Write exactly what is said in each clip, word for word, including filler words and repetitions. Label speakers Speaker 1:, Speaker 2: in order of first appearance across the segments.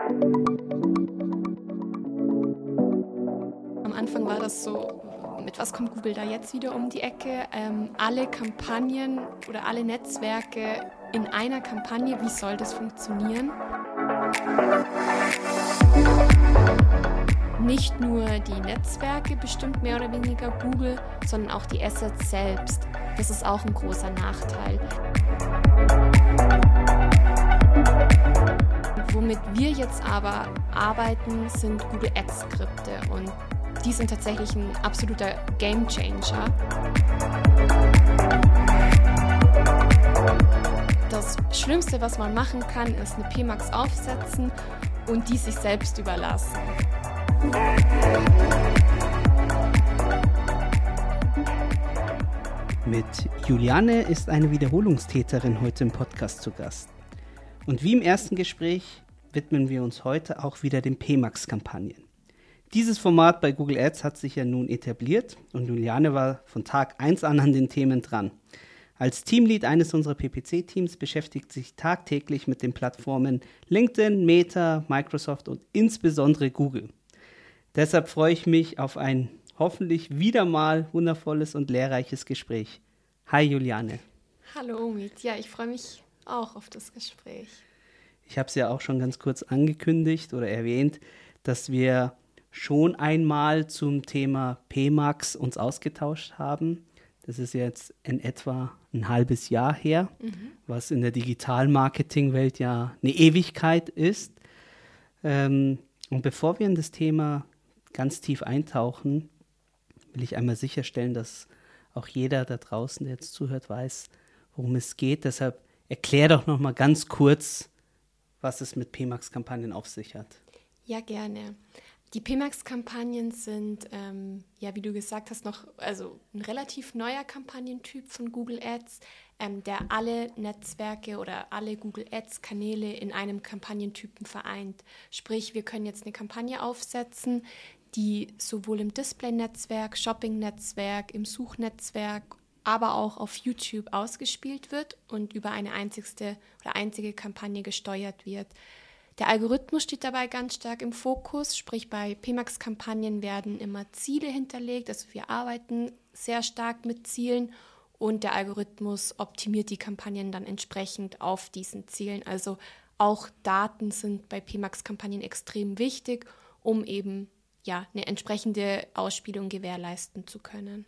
Speaker 1: Am Anfang war das so, mit was kommt Google da jetzt wieder um die Ecke? Ähm, alle Kampagnen oder alle Netzwerke in einer Kampagne, wie soll das funktionieren? Nicht nur die Netzwerke bestimmt mehr oder weniger Google, sondern auch die Assets selbst. Das ist auch ein großer Nachteil. Womit wir jetzt aber arbeiten, sind Google Ads-Skripte und die sind tatsächlich ein absoluter Gamechanger. Das Schlimmste, was man machen kann, ist eine P MAX aufsetzen und die sich selbst überlassen.
Speaker 2: Mit Juliane ist eine Wiederholungstäterin heute im Podcast zu Gast. Und wie im ersten Gespräch widmen wir uns heute auch wieder den P MAX-Kampagnen. Dieses Format bei Google Ads hat sich ja nun etabliert und Juliane war von Tag eins an an den Themen dran. Als Teamlead eines unserer P P C-Teams beschäftigt sich tagtäglich mit den Plattformen LinkedIn, Meta, Microsoft und insbesondere Google. Deshalb freue ich mich auf ein hoffentlich wieder mal wundervolles und lehrreiches Gespräch. Hi Juliane.
Speaker 1: Hallo Omid, ja, ich freue mich auch auf das Gespräch.
Speaker 2: Ich habe es ja auch schon ganz kurz angekündigt oder erwähnt, dass wir schon einmal zum Thema P MAX uns ausgetauscht haben. Das ist jetzt in etwa ein halbes Jahr her, mhm. was in der Digital-Marketing-Welt ja eine Ewigkeit ist. Ähm, und bevor wir in das Thema ganz tief eintauchen, will ich einmal sicherstellen, dass auch jeder da draußen, der jetzt zuhört, weiß, worum es geht. Deshalb erklär doch noch mal ganz kurz, was es mit P MAX-Kampagnen auf sich hat.
Speaker 1: Ja, gerne. Die P MAX-Kampagnen sind, ähm, ja, wie du gesagt hast, noch also ein relativ neuer Kampagnentyp von Google Ads, ähm, der alle Netzwerke oder alle Google Ads-Kanäle in einem Kampagnentypen vereint. Sprich, wir können jetzt eine Kampagne aufsetzen, die sowohl im Display-Netzwerk, Shopping-Netzwerk, im Suchnetzwerk, aber auch auf YouTube ausgespielt wird und über eine einzigste oder einzige Kampagne gesteuert wird. Der Algorithmus steht dabei ganz stark im Fokus, sprich bei P MAX-Kampagnen werden immer Ziele hinterlegt, also wir arbeiten sehr stark mit Zielen und der Algorithmus optimiert die Kampagnen dann entsprechend auf diesen Zielen. Also auch Daten sind bei P MAX-Kampagnen extrem wichtig, um eben ja, eine entsprechende Ausspielung gewährleisten zu können.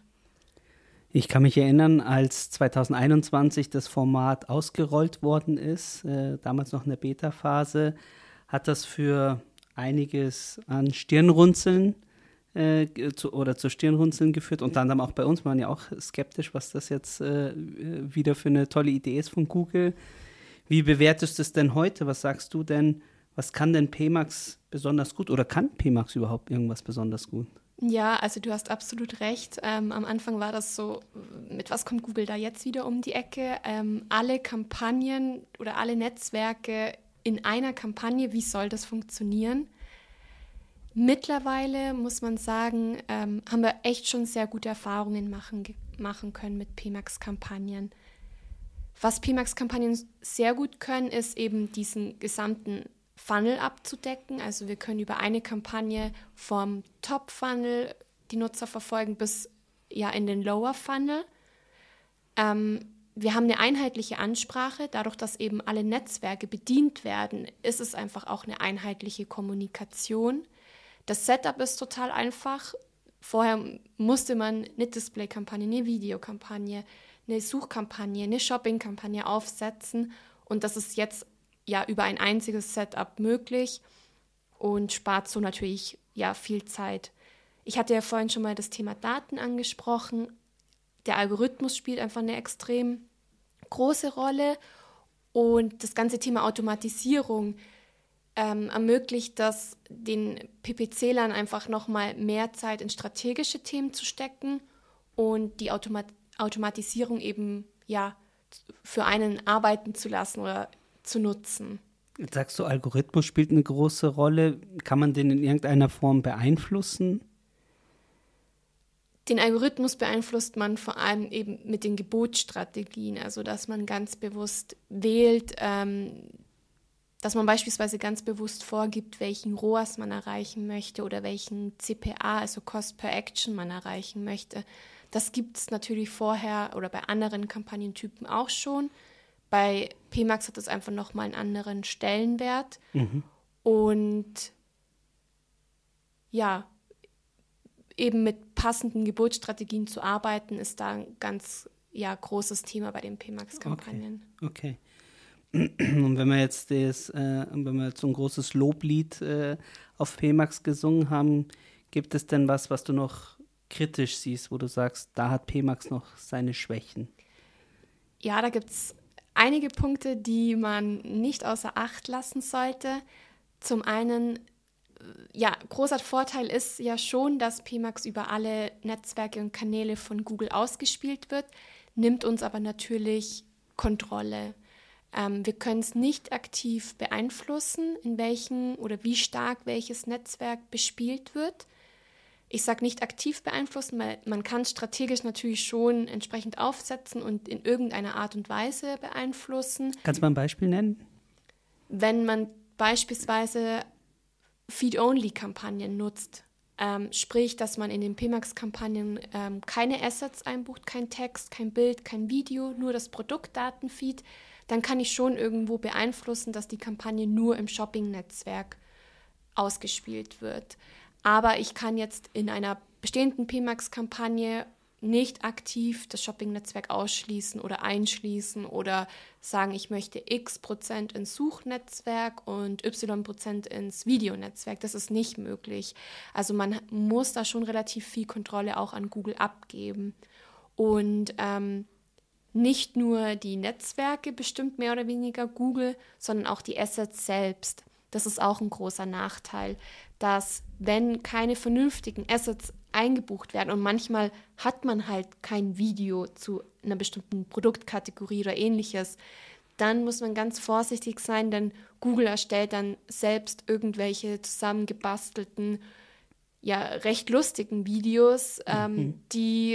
Speaker 2: Ich kann mich erinnern, als zwanzig einundzwanzig das Format ausgerollt worden ist, äh, damals noch in der Beta-Phase, hat das für einiges an Stirnrunzeln äh, zu, oder zu Stirnrunzeln geführt. Unter anderem auch bei uns, wir waren ja auch skeptisch, was das jetzt äh, wieder für eine tolle Idee ist von Google. Wie bewertest du es denn heute? Was sagst du denn? Was kann denn P MAX besonders gut oder kann P MAX überhaupt irgendwas besonders gut?
Speaker 1: Ja, also du hast absolut recht. Ähm, am Anfang war das so, mit was kommt Google da jetzt wieder um die Ecke? Ähm, alle Kampagnen oder alle Netzwerke in einer Kampagne, wie soll das funktionieren? Mittlerweile muss man sagen, ähm, haben wir echt schon sehr gute Erfahrungen machen, ge- machen können mit P MAX-Kampagnen. Was P MAX-Kampagnen sehr gut können, ist eben diesen gesamten Funnel abzudecken. Also wir können über eine Kampagne vom Top-Funnel die Nutzer verfolgen bis ja in den Lower-Funnel. Ähm, wir haben eine einheitliche Ansprache. Dadurch, dass eben alle Netzwerke bedient werden, ist es einfach auch eine einheitliche Kommunikation. Das Setup ist total einfach. Vorher musste man eine Display-Kampagne, eine Videokampagne, eine Suchkampagne, eine Shopping-Kampagne aufsetzen und das ist jetzt ja über ein einziges Setup möglich und spart so natürlich ja viel Zeit. Ich hatte ja vorhin schon mal das Thema Daten angesprochen. Der Algorithmus spielt einfach eine extrem große Rolle und das ganze Thema Automatisierung ähm, ermöglicht das den P P C-Lern einfach nochmal mehr Zeit in strategische Themen zu stecken und die Automat- Automatisierung eben ja für einen arbeiten zu lassen oder zu nutzen.
Speaker 2: Jetzt sagst du, Algorithmus spielt eine große Rolle. Kann man den in irgendeiner Form beeinflussen?
Speaker 1: Den Algorithmus beeinflusst man vor allem eben mit den Gebotsstrategien, also dass man ganz bewusst wählt, ähm, dass man beispielsweise ganz bewusst vorgibt, welchen R O A S man erreichen möchte oder welchen C P A, also Cost per Action, man erreichen möchte. Das gibt es natürlich vorher oder bei anderen Kampagnentypen auch schon. Bei P MAX hat es einfach nochmal einen anderen Stellenwert.
Speaker 2: Mhm.
Speaker 1: Und ja, eben mit passenden Geburtsstrategien zu arbeiten, ist da ein ganz ja, großes Thema bei den P MAX-Kampagnen.
Speaker 2: Okay. okay. Und wenn wir jetzt das, äh, wenn wir jetzt so ein großes Loblied äh, auf P MAX gesungen haben, gibt es denn was, was du noch kritisch siehst, wo du sagst, da hat P MAX noch seine Schwächen?
Speaker 1: Ja, da gibt es einige Punkte, die man nicht außer Acht lassen sollte. Zum einen, ja, großer Vorteil ist ja schon, dass P MAX über alle Netzwerke und Kanäle von Google ausgespielt wird, nimmt uns aber natürlich Kontrolle. Ähm, wir können es nicht aktiv beeinflussen, in welchen oder wie stark welches Netzwerk bespielt wird. Ich sage nicht aktiv beeinflussen, weil man kann strategisch natürlich schon entsprechend aufsetzen und in irgendeiner Art und Weise beeinflussen.
Speaker 2: Kannst du mal ein Beispiel nennen?
Speaker 1: Wenn man beispielsweise Feed-Only-Kampagnen nutzt, ähm, sprich, dass man in den P MAX-Kampagnen ähm, keine Assets einbucht, kein Text, kein Bild, kein Video, nur das Produktdatenfeed, dann kann ich schon irgendwo beeinflussen, dass die Kampagne nur im Shopping-Netzwerk ausgespielt wird. Aber ich kann jetzt in einer bestehenden P MAX-Kampagne nicht aktiv das Shopping-Netzwerk ausschließen oder einschließen oder sagen, ich möchte x Prozent ins Suchnetzwerk und y Prozent ins Videonetzwerk. Das ist nicht möglich. Also man muss da schon relativ viel Kontrolle auch an Google abgeben. Und ähm, nicht nur die Netzwerke bestimmt mehr oder weniger Google, sondern auch die Assets selbst. Das ist auch ein großer Nachteil, dass wenn keine vernünftigen Assets eingebucht werden und manchmal hat man halt kein Video zu einer bestimmten Produktkategorie oder ähnliches, dann muss man ganz vorsichtig sein, denn Google erstellt dann selbst irgendwelche zusammengebastelten, ja, recht lustigen Videos, ähm, mhm. die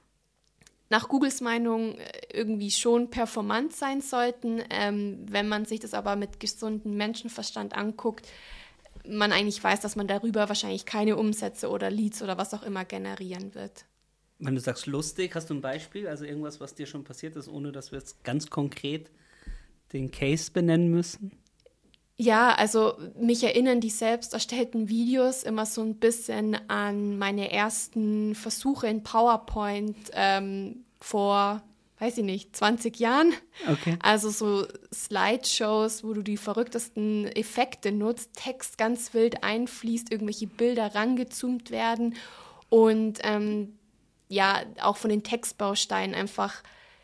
Speaker 1: nach Googles Meinung irgendwie schon performant sein sollten. Ähm, wenn man sich das aber mit gesundem Menschenverstand anguckt, man eigentlich weiß, dass man darüber wahrscheinlich keine Umsätze oder Leads oder was auch immer generieren wird.
Speaker 2: Wenn du sagst lustig, hast du ein Beispiel? Also irgendwas, was dir schon passiert ist, ohne dass wir jetzt ganz konkret den Case benennen müssen?
Speaker 1: Ja, also mich erinnern die selbst erstellten Videos immer so ein bisschen an meine ersten Versuche in PowerPoint ähm, vor, weiß ich nicht, zwanzig Jahren.
Speaker 2: Okay.
Speaker 1: Also so Slideshows, wo du die verrücktesten Effekte nutzt, Text ganz wild einfließt, irgendwelche Bilder rangezoomt werden und ähm, ja, auch von den Textbausteinen einfach.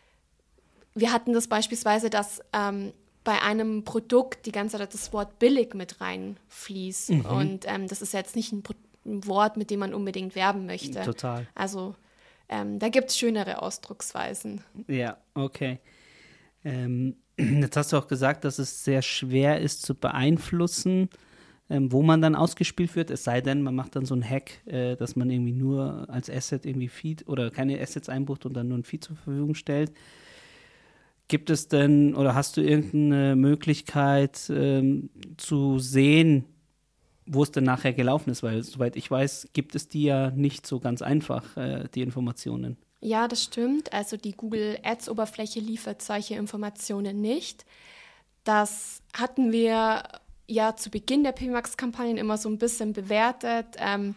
Speaker 1: Wir hatten das beispielsweise, dass ähm, bei einem Produkt die ganze Zeit das Wort billig mit reinfließt. Mhm. Und ähm, das ist jetzt nicht ein, ein Wort, mit dem man unbedingt werben möchte.
Speaker 2: Total.
Speaker 1: Also ähm, da gibt es schönere Ausdrucksweisen.
Speaker 2: Ja, okay. Ähm, jetzt hast du auch gesagt, dass es sehr schwer ist zu beeinflussen, ähm, wo man dann ausgespielt wird. Es sei denn, man macht dann so einen Hack, äh, dass man irgendwie nur als Asset irgendwie Feed oder keine Assets einbucht und dann nur ein Feed zur Verfügung stellt. Gibt es denn oder hast du irgendeine Möglichkeit ähm, zu sehen, wo es denn nachher gelaufen ist? Weil, soweit ich weiß, gibt es die ja nicht so ganz einfach, äh, die Informationen.
Speaker 1: Ja, das stimmt. Also die Google Ads-Oberfläche liefert solche Informationen nicht. Das hatten wir ja zu Beginn der P MAX-Kampagnen immer so ein bisschen bewertet. Ähm,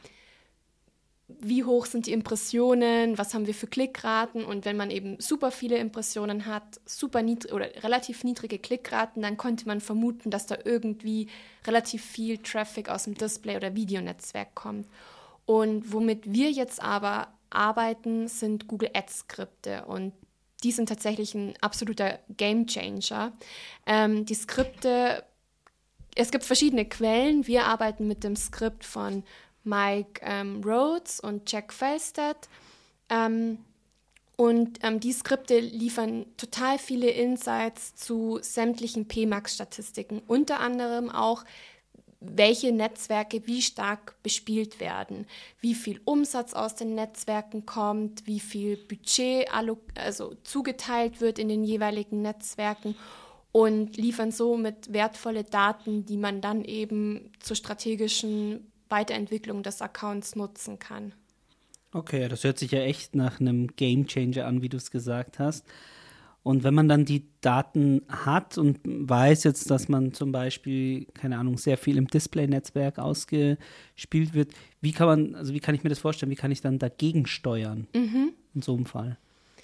Speaker 1: wie hoch sind die Impressionen, was haben wir für Klickraten, und wenn man eben super viele Impressionen hat, super niedrig oder relativ niedrige Klickraten, dann konnte man vermuten, dass da irgendwie relativ viel Traffic aus dem Display- oder Videonetzwerk kommt. Und womit wir jetzt aber arbeiten, sind Google Ads-Skripte, und die sind tatsächlich ein absoluter Gamechanger. Ähm, die Skripte, es gibt verschiedene Quellen, wir arbeiten mit dem Skript von Mike ähm, Rhodes und Jack Felstedt. Ähm, und ähm, die Skripte liefern total viele Insights zu sämtlichen P MAX-Statistiken, unter anderem auch, welche Netzwerke wie stark bespielt werden, wie viel Umsatz aus den Netzwerken kommt, wie viel Budget also zugeteilt wird in den jeweiligen Netzwerken. und liefern somit wertvolle Daten, die man dann eben zur strategischen Weiterentwicklung des Accounts nutzen kann.
Speaker 2: Okay, das hört sich ja echt nach einem Gamechanger an, wie du es gesagt hast. Und wenn man dann die Daten hat und weiß jetzt, dass man zum Beispiel, keine Ahnung, sehr viel im Display-Netzwerk ausgespielt wird, wie kann man, also wie kann ich mir das vorstellen, wie kann ich dann dagegen steuern
Speaker 1: Mhm.
Speaker 2: in so einem Fall?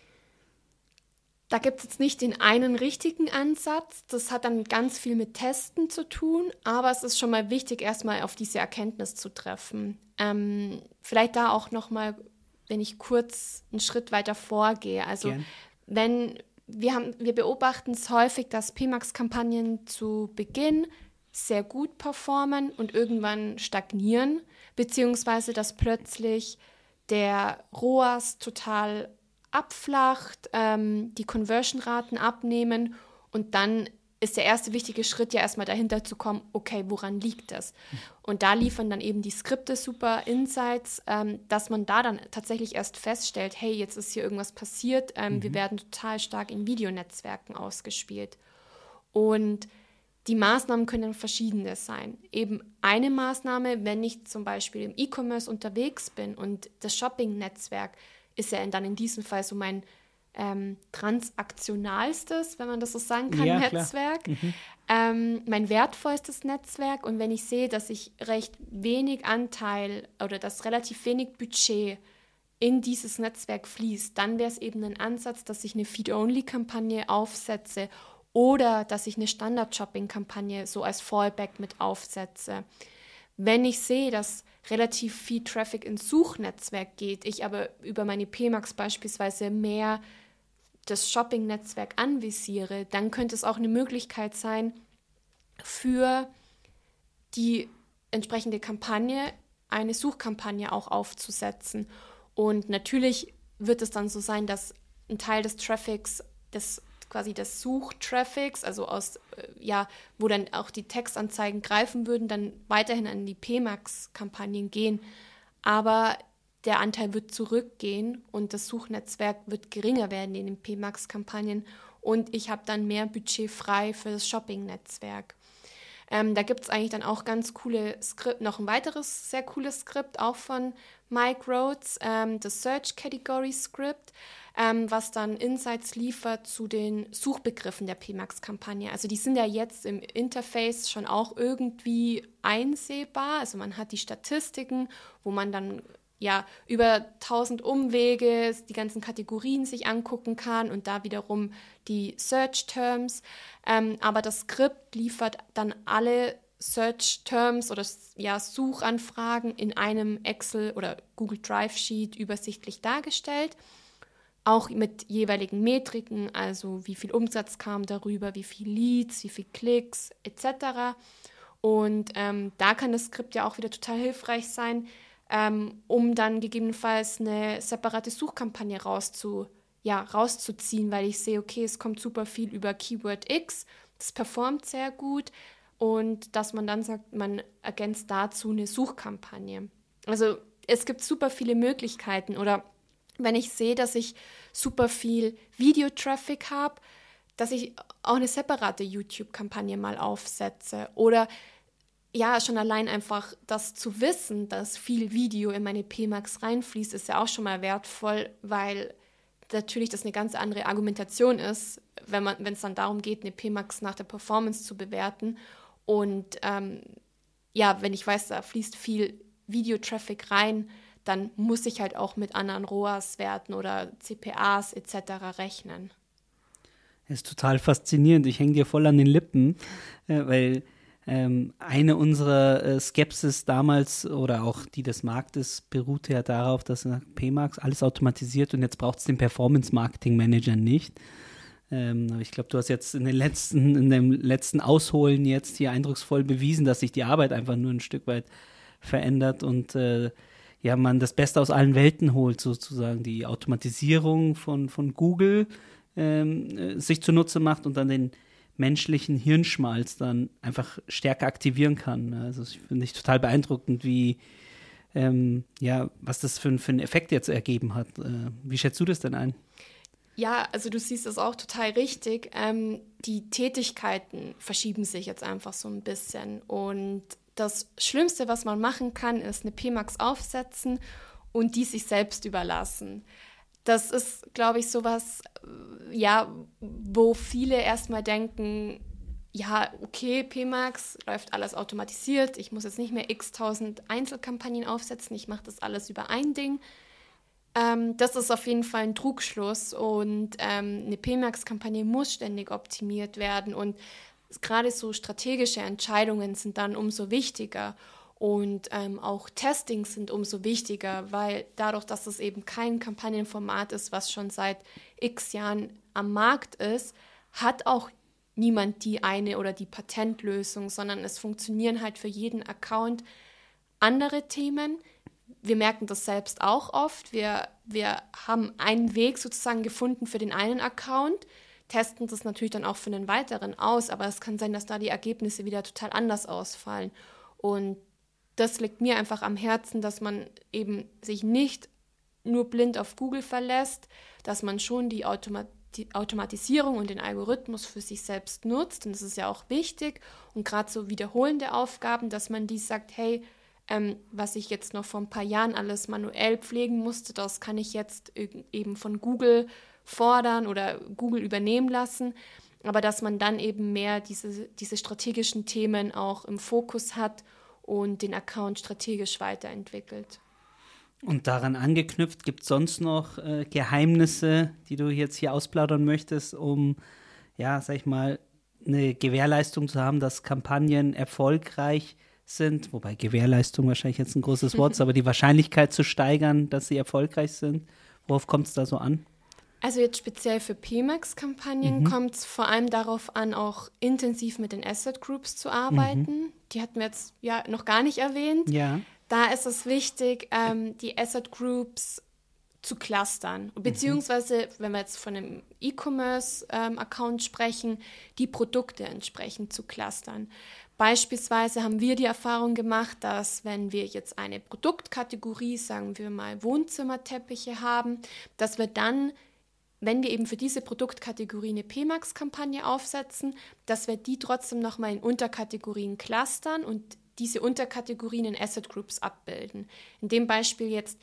Speaker 1: Da gibt es jetzt nicht den einen richtigen Ansatz. Das hat dann ganz viel mit Testen zu tun, aber es ist schon mal wichtig, erstmal auf diese Erkenntnis zu treffen. Ähm, vielleicht da auch nochmal, wenn ich kurz einen Schritt weiter vorgehe. Also
Speaker 2: Gern.
Speaker 1: wenn wir haben, wir beobachten es häufig, dass P MAX-Kampagnen zu Beginn sehr gut performen und irgendwann stagnieren, beziehungsweise dass plötzlich der R O A S total abflacht, ähm, die Conversion-Raten abnehmen und dann ist der erste wichtige Schritt ja erstmal dahinter zu kommen, okay, woran liegt das? Und da liefern dann eben die Skripte super Insights, ähm, dass man da dann tatsächlich erst feststellt, hey, jetzt ist hier irgendwas passiert, ähm, mhm. wir werden total stark in Videonetzwerken ausgespielt. Und die Maßnahmen können dann verschiedene sein. Eben eine Maßnahme, wenn ich zum Beispiel im E-Commerce unterwegs bin und das Shopping-Netzwerk ist ja dann in diesem Fall so mein ähm, transaktionalstes, wenn man das so sagen kann,
Speaker 2: ja,
Speaker 1: Netzwerk. Mhm. Ähm, mein wertvollstes Netzwerk. Und wenn ich sehe, dass ich recht wenig Anteil oder dass relativ wenig Budget in dieses Netzwerk fließt, dann wäre es eben ein Ansatz, dass ich eine Feed-Only-Kampagne aufsetze oder dass ich eine Standard-Shopping-Kampagne so als Fallback mit aufsetze. Wenn ich sehe, dass relativ viel Traffic ins Suchnetzwerk geht, ich aber über meine P MAX beispielsweise mehr das Shopping-Netzwerk anvisiere, dann könnte es auch eine Möglichkeit sein, für die entsprechende Kampagne eine Suchkampagne auch aufzusetzen. Und natürlich wird es dann so sein, dass ein Teil des Traffics, des quasi des Suchtraffics, also aus, äh, ja, wo dann auch die Textanzeigen greifen würden, dann weiterhin an die P MAX-Kampagnen gehen. Aber der Anteil wird zurückgehen und das Suchnetzwerk wird geringer werden in den P MAX-Kampagnen und ich habe dann mehr Budget frei für das Shopping-Netzwerk. Ähm, da gibt es eigentlich dann auch ganz coole Skript, noch ein weiteres sehr cooles Skript, auch von Mike Rhodes, ähm, das Search Category Script, ähm, was dann Insights liefert zu den Suchbegriffen der P MAX-Kampagne. Also die sind ja jetzt im Interface schon auch irgendwie einsehbar. Also man hat die Statistiken, wo man dann ja über tausend Umwege die ganzen Kategorien sich angucken kann und da wiederum die Search-Terms. Ähm, aber das Skript liefert dann alle Search-Terms oder ja, Suchanfragen in einem Excel- oder Google Drive-Sheet übersichtlich dargestellt. Auch mit jeweiligen Metriken, also wie viel Umsatz kam darüber, wie viel Leads, wie viel Klicks et cetera. Und ähm, da kann das Skript ja auch wieder total hilfreich sein, ähm, um dann gegebenenfalls eine separate Suchkampagne rauszu, ja, rauszuziehen, weil ich sehe, okay, es kommt super viel über Keyword X, das performt sehr gut und dass man dann sagt, man ergänzt dazu eine Suchkampagne. Also es gibt super viele Möglichkeiten oder wenn ich sehe, dass ich super viel Videotraffic habe, dass ich auch eine separate YouTube-Kampagne mal aufsetze oder ja, schon allein einfach das zu wissen, dass viel Video in meine P MAX reinfließt, ist ja auch schon mal wertvoll, weil natürlich das eine ganz andere Argumentation ist, wenn man, wenn es dann darum geht, eine P MAX nach der Performance zu bewerten. Und ähm, ja, wenn ich weiß, da fließt viel Videotraffic rein, dann muss ich halt auch mit anderen R O A S-Werten oder C P As et cetera rechnen.
Speaker 2: Das ist total faszinierend. Ich hänge dir voll an den Lippen, äh, weil ähm, eine unserer äh, Skepsis damals oder auch die des Marktes beruhte ja darauf, dass P MAX alles automatisiert und jetzt braucht es den Performance-Marketing-Manager nicht. Ähm, aber ich glaube, du hast jetzt in den letzten, in dem letzten Ausholen jetzt hier eindrucksvoll bewiesen, dass sich die Arbeit einfach nur ein Stück weit verändert und äh, ja, man das Beste aus allen Welten holt, sozusagen die Automatisierung von, von Google ähm, sich zunutze macht und dann den menschlichen Hirnschmalz dann einfach stärker aktivieren kann. Also das finde ich total beeindruckend, wie ähm, ja, was das für, für einen Effekt jetzt ergeben hat. Äh, wie schätzt du das denn ein?
Speaker 1: Ja, also du siehst es auch total richtig. Ähm, die Tätigkeiten verschieben sich jetzt einfach so ein bisschen. Und das Schlimmste, was man machen kann, ist eine P MAX aufsetzen und die sich selbst überlassen. Das ist, glaube ich, sowas, äh, ja, wo viele erstmal denken, ja, okay, P MAX läuft alles automatisiert, ich muss jetzt nicht mehr x tausend Einzelkampagnen aufsetzen, ich mache das alles über ein Ding. Ähm, das ist auf jeden Fall ein Trugschluss und ähm, eine P MAX-Kampagne muss ständig optimiert werden und gerade so strategische Entscheidungen sind dann umso wichtiger und ähm, auch Testings sind umso wichtiger, weil dadurch, dass es eben kein Kampagnenformat ist, was schon seit x Jahren am Markt ist, hat auch niemand die eine oder die Patentlösung, sondern es funktionieren halt für jeden Account andere Themen. Wir merken das selbst auch oft. Wir, wir haben einen Weg sozusagen gefunden für den einen Account, testen das natürlich dann auch für einen weiteren aus, aber es kann sein, dass da die Ergebnisse wieder total anders ausfallen. Und das liegt mir einfach am Herzen, dass man eben sich nicht nur blind auf Google verlässt, dass man schon die, Automa- die Automatisierung und den Algorithmus für sich selbst nutzt. Und das ist ja auch wichtig. Und gerade so wiederholende Aufgaben, dass man die sagt, hey, Ähm, was ich jetzt noch vor ein paar Jahren alles manuell pflegen musste, das kann ich jetzt eben von Google fordern oder Google übernehmen lassen. Aber dass man dann eben mehr diese, diese strategischen Themen auch im Fokus hat und den Account strategisch weiterentwickelt.
Speaker 2: Und daran angeknüpft, gibt es sonst noch äh, Geheimnisse, die du jetzt hier ausplaudern möchtest, um, ja, sag ich mal, eine Gewährleistung zu haben, dass Kampagnen erfolgreich sind, wobei Gewährleistung wahrscheinlich jetzt ein großes Wort ist, aber die Wahrscheinlichkeit zu steigern, dass sie erfolgreich sind, worauf kommt es da so an?
Speaker 1: Also jetzt speziell für P MAX-Kampagnen mhm. kommt es vor allem darauf an, auch intensiv mit den Asset Groups zu arbeiten. Mhm. Die hatten wir jetzt ja noch gar nicht erwähnt.
Speaker 2: Ja.
Speaker 1: Da ist es wichtig, ähm, die Asset Groups zu clustern, beziehungsweise, wenn wir jetzt von einem E-Commerce-Account ähm, sprechen, die Produkte entsprechend zu clustern. Beispielsweise haben wir die Erfahrung gemacht, dass wenn wir jetzt eine Produktkategorie, sagen wir mal Wohnzimmerteppiche haben, dass wir dann, wenn wir eben für diese Produktkategorie eine P MAX-Kampagne aufsetzen, dass wir die trotzdem nochmal in Unterkategorien clustern und diese Unterkategorien in Asset Groups abbilden. In dem Beispiel jetzt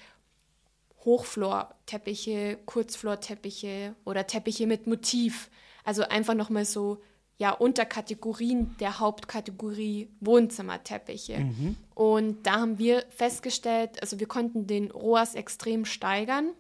Speaker 1: Hochflor-Teppiche, Kurzflor-Teppiche oder Teppiche mit Motiv. Also einfach nochmal so ja, Unterkategorien der Hauptkategorie Wohnzimmerteppiche. Mhm. Und da haben wir festgestellt, also wir konnten den R O A S extrem steigern.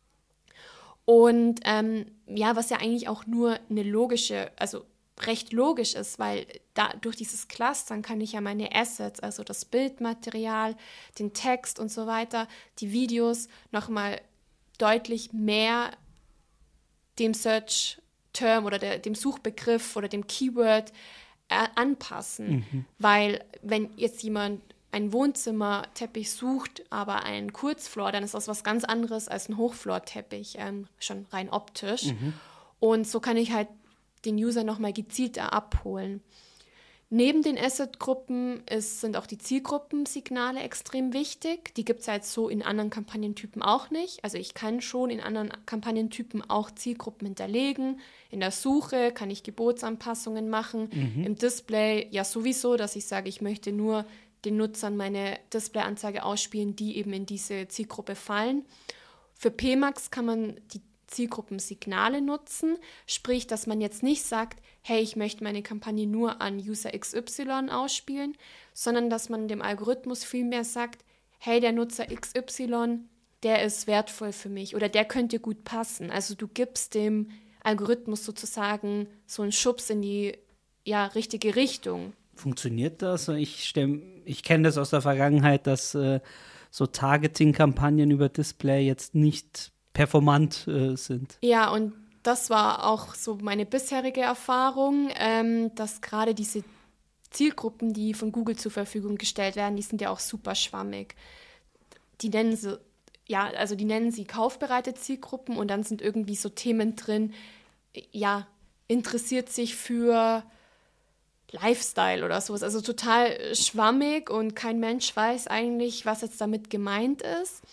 Speaker 1: Und ähm, ja, was ja eigentlich auch nur eine logische, also recht logisch ist, weil da durch dieses Clustern kann ich ja meine Assets, also das Bildmaterial, den Text und so weiter, die Videos nochmal deutlich mehr dem Search Term oder der, dem Suchbegriff oder dem Keyword äh, anpassen. Mhm. Weil wenn jetzt jemand einen Wohnzimmerteppich sucht, aber einen Kurzflor, dann ist das was ganz anderes als ein Hochflorteppich, ähm, schon rein optisch. Mhm. Und so kann ich halt den User nochmal gezielter abholen. Neben den Asset-Gruppen ist, sind auch die Zielgruppensignale extrem wichtig. Die gibt es ja jetzt so in anderen Kampagnentypen auch nicht. Also ich kann schon in anderen Kampagnentypen auch Zielgruppen hinterlegen. In der Suche kann ich Gebotsanpassungen machen. Mhm. Im Display ja sowieso, dass ich sage, ich möchte nur den Nutzern meine Displayanzeige ausspielen, die eben in diese Zielgruppe fallen. Für P MAX kann man die Zielgruppensignale nutzen, sprich, dass man jetzt nicht sagt, hey, ich möchte meine Kampagne nur an User X Y ausspielen, sondern dass man dem Algorithmus vielmehr sagt, hey, der Nutzer X Y, der ist wertvoll für mich oder der könnte gut passen. Also du gibst dem Algorithmus sozusagen so einen Schubs in die ja, richtige Richtung.
Speaker 2: Funktioniert das? Ich, ich kenne das aus der Vergangenheit, dass äh, so Targeting-Kampagnen über Display jetzt nicht performant äh, sind.
Speaker 1: Ja, und das war auch so meine bisherige Erfahrung, ähm, dass gerade diese Zielgruppen, die von Google zur Verfügung gestellt werden, die sind ja auch super schwammig. Die nennen sie, ja, also die nennen sie kaufbereite Zielgruppen und dann sind irgendwie so Themen drin, ja, interessiert sich für Lifestyle oder sowas. Also total schwammig und kein Mensch weiß eigentlich, was jetzt damit gemeint ist.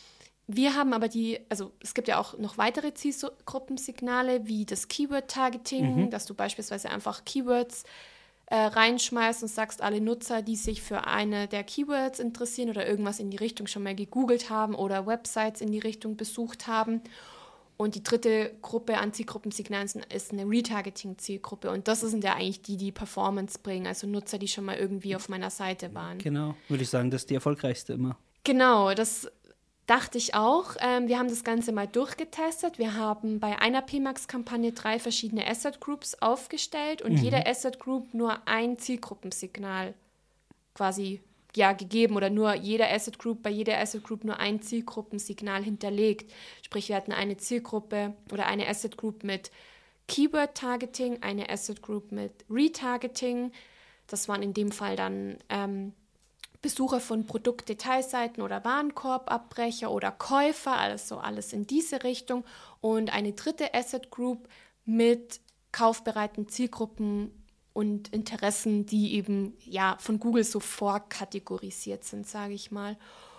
Speaker 1: wir haben aber die, also es gibt ja auch noch weitere Zielgruppensignale, wie das Keyword-Targeting, mhm. dass du beispielsweise einfach Keywords äh, reinschmeißt und sagst, alle Nutzer, die sich für eine der Keywords interessieren oder irgendwas in die Richtung schon mal gegoogelt haben oder Websites in die Richtung besucht haben. Und die dritte Gruppe an Zielgruppensignalen ist eine Retargeting-Zielgruppe. Und das sind ja eigentlich die, die Performance bringen, also Nutzer, die schon mal irgendwie auf meiner Seite waren.
Speaker 2: Genau, würde ich sagen, das ist die erfolgreichste immer.
Speaker 1: Genau, das dachte ich auch. Ähm, wir haben das Ganze mal durchgetestet. Wir haben bei einer P MAX-Kampagne drei verschiedene Asset Groups aufgestellt und mhm. jede Asset Group nur ein Zielgruppensignal quasi ja, gegeben oder nur jeder Asset Group, bei jeder Asset Group nur ein Zielgruppensignal hinterlegt. Sprich, wir hatten eine Zielgruppe oder eine Asset Group mit Keyword-Targeting, eine Asset Group mit Retargeting. Das waren in dem Fall dann ähm, Besucher von Produktdetailseiten oder Warenkorbabbrecher oder Käufer, also alles in diese Richtung. Und eine dritte Asset Group mit kaufbereiten Zielgruppen und Interessen, die eben ja von Google so vorkategorisiert sind, sage ich mal.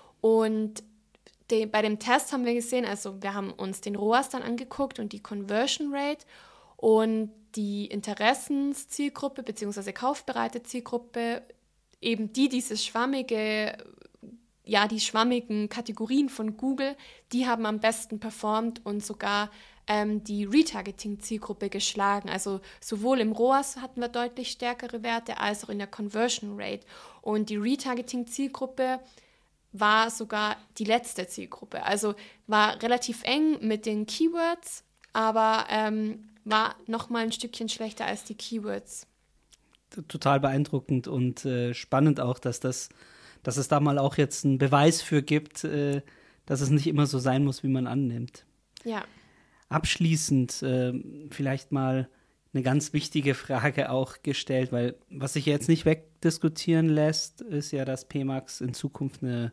Speaker 1: Und de, bei dem Test haben wir gesehen, also wir haben uns den R O A S dann angeguckt und die Conversion Rate und die Interessenszielgruppe bzw. kaufbereite Zielgruppe, eben die dieses schwammige, ja die schwammigen Kategorien von Google, die haben am besten performt und sogar ähm, die Retargeting-Zielgruppe geschlagen. Also sowohl im R O A S hatten wir deutlich stärkere Werte als auch in der Conversion Rate. Und die Retargeting-Zielgruppe war sogar die letzte Zielgruppe. Also war relativ eng mit den Keywords, aber ähm, war nochmal ein Stückchen schlechter als die Keywords.
Speaker 2: Total beeindruckend und äh, spannend auch, dass das, dass es da mal auch jetzt einen Beweis für gibt, äh, dass es nicht immer so sein muss, wie man annimmt.
Speaker 1: Ja.
Speaker 2: Abschließend äh, vielleicht mal eine ganz wichtige Frage auch gestellt, weil was sich jetzt nicht wegdiskutieren lässt, ist ja, dass P MAX in Zukunft eine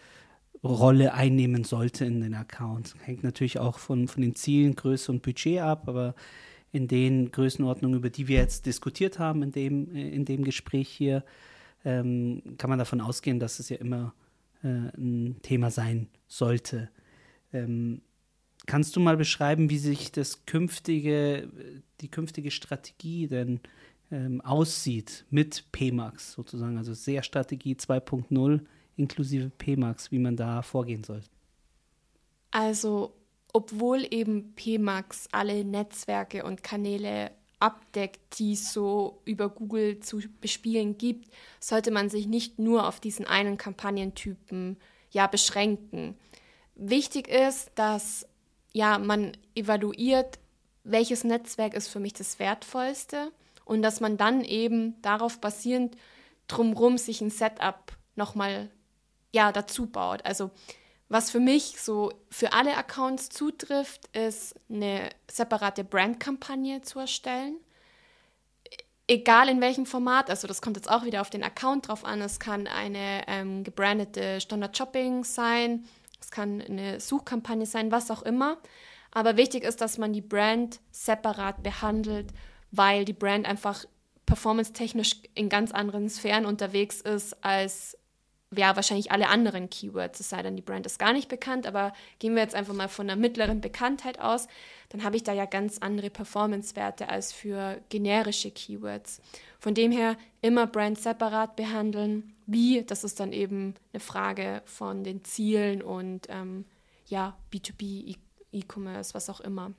Speaker 2: Rolle einnehmen sollte in den Accounts. Hängt natürlich auch von, von den Zielen, Größe und Budget ab, aber in den Größenordnungen, über die wir jetzt diskutiert haben in dem, in dem Gespräch hier, ähm, kann man davon ausgehen, dass es ja immer äh, ein Thema sein sollte. Ähm, kannst du mal beschreiben, wie sich das künftige, die künftige Strategie denn ähm, aussieht mit P MAX sozusagen, also S E A-Strategie zwei Punkt null inklusive P MAX, wie man da vorgehen soll?
Speaker 1: Also obwohl eben P MAX alle Netzwerke und Kanäle abdeckt, die es so über Google zu bespielen gibt, sollte man sich nicht nur auf diesen einen Kampagnentypen ja beschränken. Wichtig ist, dass ja, man evaluiert, welches Netzwerk ist für mich das Wertvollste und dass man dann eben darauf basierend drumherum sich ein Setup nochmal ja, dazu baut. Also was für mich so für alle Accounts zutrifft, ist eine separate Brandkampagne zu erstellen. Egal in welchem Format, also das kommt jetzt auch wieder auf den Account drauf an, es kann eine ähm, gebrandete Standard-Shopping sein, es kann eine Suchkampagne sein, was auch immer. Aber wichtig ist, dass man die Brand separat behandelt, weil die Brand einfach performance-technisch in ganz anderen Sphären unterwegs ist als ja, wahrscheinlich alle anderen Keywords, es sei denn, die Brand ist gar nicht bekannt, aber gehen wir jetzt einfach mal von einer mittleren Bekanntheit aus, dann habe ich da ja ganz andere Performance-Werte als für generische Keywords. Von dem her immer Brand separat behandeln. Wie, das ist dann eben eine Frage von den Zielen und ähm, ja, B zwei B, E-Commerce, was auch immer.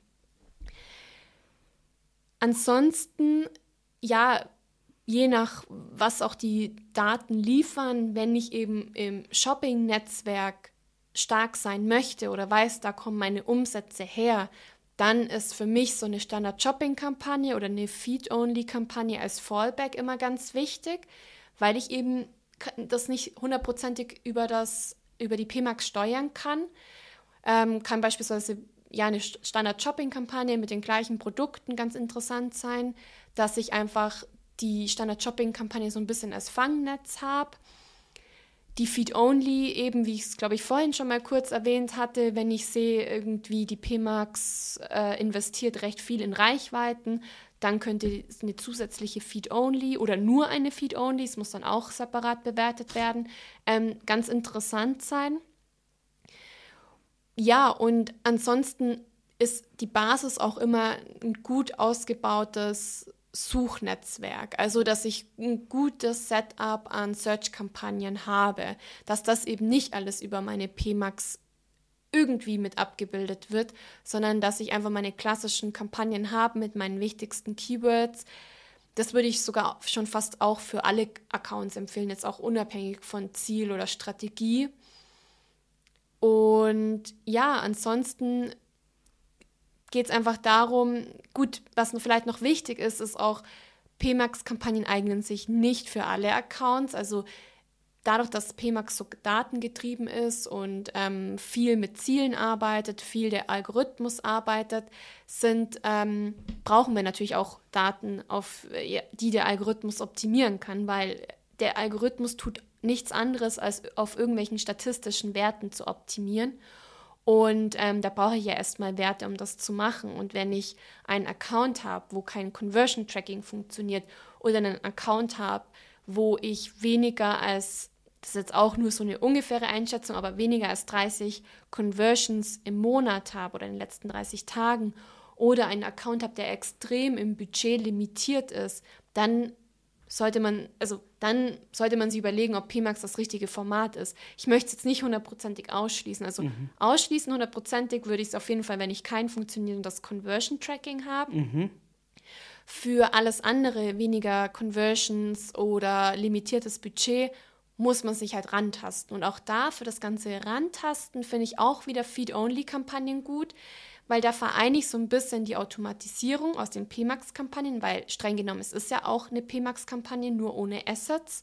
Speaker 1: Ansonsten, ja, je nach, was auch die Daten liefern, wenn ich eben im Shopping-Netzwerk stark sein möchte oder weiß, da kommen meine Umsätze her, dann ist für mich so eine Standard-Shopping-Kampagne oder eine Feed-Only-Kampagne als Fallback immer ganz wichtig, weil ich eben das nicht hundertprozentig über, das, über die P MAX steuern kann. Ähm, kann beispielsweise ja eine Standard-Shopping-Kampagne mit den gleichen Produkten ganz interessant sein, dass ich einfach die Standard-Shopping-Kampagne so ein bisschen als Fangnetz habe. Die Feed-Only, eben wie ich es, glaube ich, vorhin schon mal kurz erwähnt hatte, wenn ich sehe, irgendwie die P MAX äh, investiert recht viel in Reichweiten, dann könnte eine zusätzliche Feed-Only oder nur eine Feed-Only, es muss dann auch separat bewertet werden, ähm, ganz interessant sein. ja, und ansonsten ist die Basis auch immer ein gut ausgebautes Suchnetzwerk, also dass ich ein gutes Setup an Search-Kampagnen habe, dass das eben nicht alles über meine P M A X irgendwie mit abgebildet wird, sondern dass ich einfach meine klassischen Kampagnen habe mit meinen wichtigsten Keywords. Das würde ich sogar schon fast auch für alle Accounts empfehlen, jetzt auch unabhängig von Ziel oder Strategie. Und ja, ansonsten geht es einfach darum, gut, was vielleicht noch wichtig ist, ist auch, P M A X-Kampagnen eignen sich nicht für alle Accounts. Also dadurch, dass P M A X so datengetrieben ist und ähm, viel mit Zielen arbeitet, viel der Algorithmus arbeitet, sind, ähm, brauchen wir natürlich auch Daten, auf die der Algorithmus optimieren kann, weil der Algorithmus tut nichts anderes, als auf irgendwelchen statistischen Werten zu optimieren. Und ähm, da brauche ich ja erstmal Werte, um das zu machen. Und wenn ich einen Account habe, wo kein Conversion Tracking funktioniert oder einen Account habe, wo ich weniger als, das ist jetzt auch nur so eine ungefähre Einschätzung, aber weniger als dreißig Conversions im Monat habe oder in den letzten dreißig Tagen oder einen Account habe, der extrem im Budget limitiert ist, dann sollte man, also dann sollte man sich überlegen, ob P M A X das richtige Format ist. Ich möchte es jetzt nicht hundertprozentig ausschließen. Also mhm. ausschließen hundertprozentig würde ich es auf jeden Fall, wenn ich kein funktionierendes Conversion Tracking habe. Mhm. Für alles andere, weniger Conversions oder limitiertes Budget, muss man sich halt rantasten. Und auch da, für das ganze Rantasten, finde ich auch wieder Feed-Only-Kampagnen gut, weil da vereine ich so ein bisschen die Automatisierung aus den P M A X-Kampagnen, weil streng genommen, es ist ja auch eine P M A X-Kampagne, nur ohne Assets.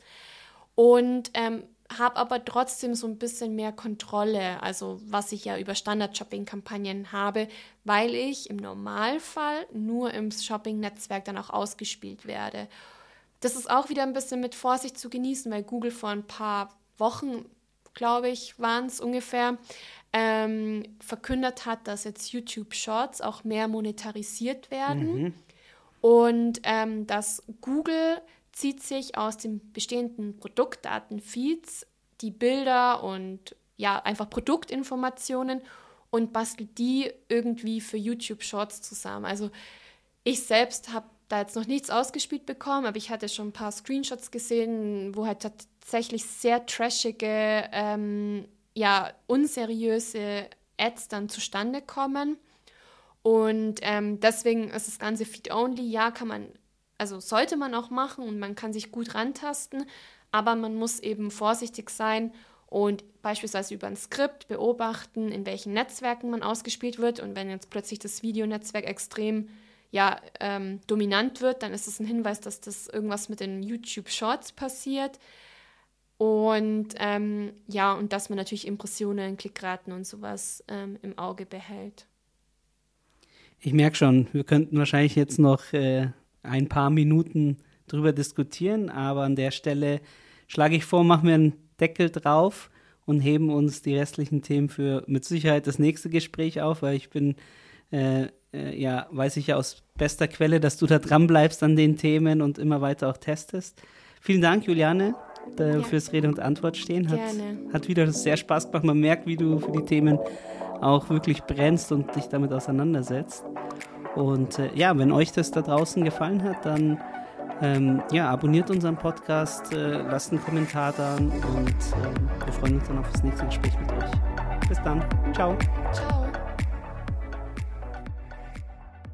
Speaker 1: Und ähm, habe aber trotzdem so ein bisschen mehr Kontrolle, also was ich ja über Standard-Shopping-Kampagnen habe, weil ich im Normalfall nur im Shopping-Netzwerk dann auch ausgespielt werde. Das ist auch wieder ein bisschen mit Vorsicht zu genießen, weil Google vor ein paar Wochen, glaube ich, waren es ungefähr, ähm, verkündet hat, dass jetzt YouTube Shorts auch mehr monetarisiert werden. Mhm. Und ähm, dass Google zieht sich aus den bestehenden Produktdatenfeeds die Bilder und ja, einfach Produktinformationen und bastelt die irgendwie für YouTube Shorts zusammen. Also ich selbst habe da jetzt noch nichts ausgespielt bekommen, aber ich hatte schon ein paar Screenshots gesehen, wo halt tatsächlich sehr trashige, ähm, ja, unseriöse Ads dann zustande kommen. Und ähm, deswegen ist das Ganze Feed-Only. Ja, kann man, also sollte man auch machen und man kann sich gut rantasten, aber man muss eben vorsichtig sein und beispielsweise über ein Skript beobachten, in welchen Netzwerken man ausgespielt wird. Und wenn jetzt plötzlich das Videonetzwerk extrem ja, ähm, dominant wird, dann ist es ein Hinweis, dass das irgendwas mit den YouTube Shorts passiert. Und ähm, ja, und dass man natürlich Impressionen, Klickraten und sowas ähm, im Auge behält.
Speaker 2: Ich merke schon, wir könnten wahrscheinlich jetzt noch äh, ein paar Minuten drüber diskutieren, aber an der Stelle schlage ich vor, machen wir einen Deckel drauf und heben uns die restlichen Themen für mit Sicherheit das nächste Gespräch auf, weil ich bin, äh, äh, ja, weiß ich ja aus bester Quelle, dass du da dran bleibst an den Themen und immer weiter auch testest. Vielen Dank, Juliane, da, ja. fürs Rede und Antwort stehen. Hat,
Speaker 1: Gerne.
Speaker 2: Hat wieder sehr Spaß gemacht. Man merkt, wie du für die Themen auch wirklich brennst und dich damit auseinandersetzt. Und äh, ja, wenn euch das da draußen gefallen hat, dann ähm, ja, abonniert unseren Podcast, äh, lasst einen Kommentar da und äh, wir freuen uns dann auf das nächste Gespräch mit euch. Bis dann. Ciao.
Speaker 1: Ciao.